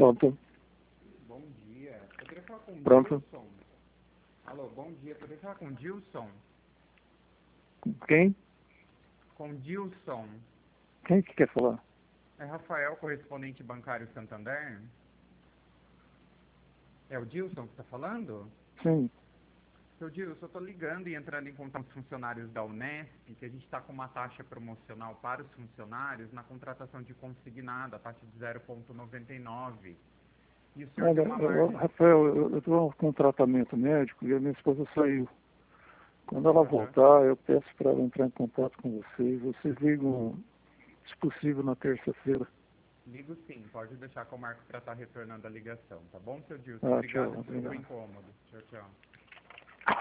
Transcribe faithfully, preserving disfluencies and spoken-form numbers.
Pronto. Bom dia. Poderia falar com o Pronto. Dilson? Alô, bom dia. Poderia falar com o Dilson? Quem? Com Dilson. Quem que quer falar? É Rafael, correspondente bancário Santander? É o Dilson que está falando? Sim. Seu Dilson, eu estou ligando e entrando em contato com os funcionários da Unesp, que a gente está com uma taxa promocional para os funcionários na contratação de consignado, a taxa de zero vírgula noventa e nove. E o senhor Olha, tem uma eu- margem... Rafael, eu estou com um tratamento médico e a minha esposa saiu. Quando ela Aham. voltar, eu peço para ela entrar em contato com vocês. Vocês ligam, se possível, na terça-feira. Ligo sim, pode deixar que eu marco para estar retornando a ligação, tá bom, seu Dilson? Ah, tchau. Obrigado pelo Obrigado. incômodo. Tchau, tchau.